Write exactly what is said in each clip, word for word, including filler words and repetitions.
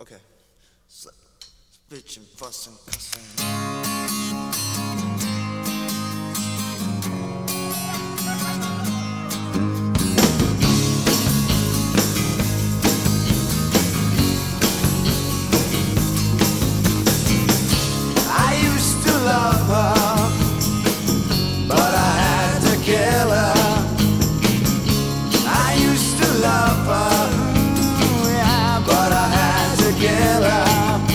Okay. So, bitchin', fussin', cussin'. I used to love her, but I had to kill her. I used to love her, yeah, but I had to kill her.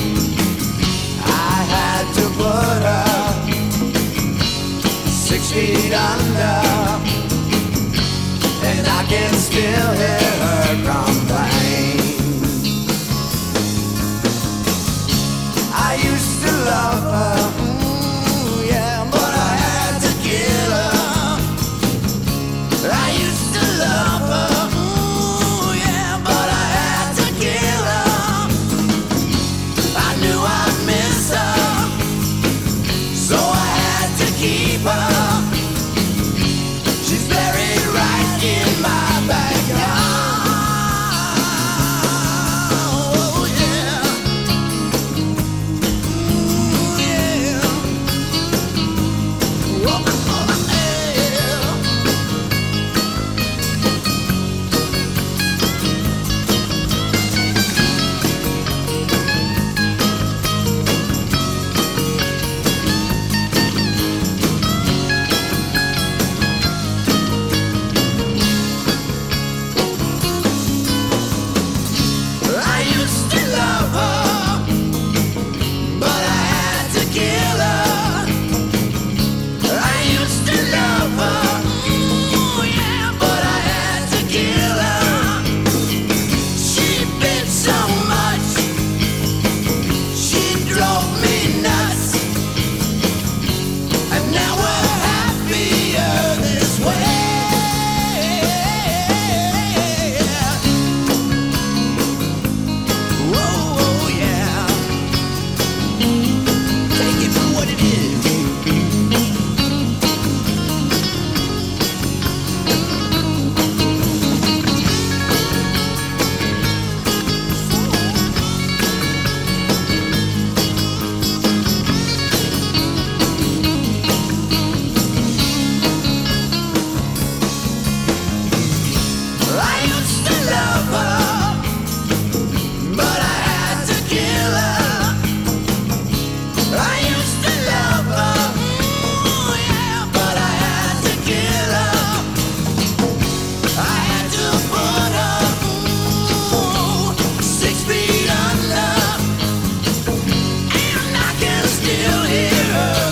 I had to put her six feet under, and I can still hear her complain. I used to love her, ooh, yeah, but I had to kill her. I used to love her, ooh, yeah, but I had to kill her. I knew I'd miss her, so I had to keep her. She's buried right in my backyard. Oh, yeah. Ooh, yeah. Oh, oh, yeah. I used to love her, but I had to kill her. I used to love her, ooh, yeah, but I had to kill her. She bit so much, she drove me nuts, and now we're happier this way. Whoa, yeah. Take it for what it is. I used to love her, but I had to kill her. I used to love her, ooh, yeah, but I had to kill her. I had to put her, ooh, six feet under, and I can still hear her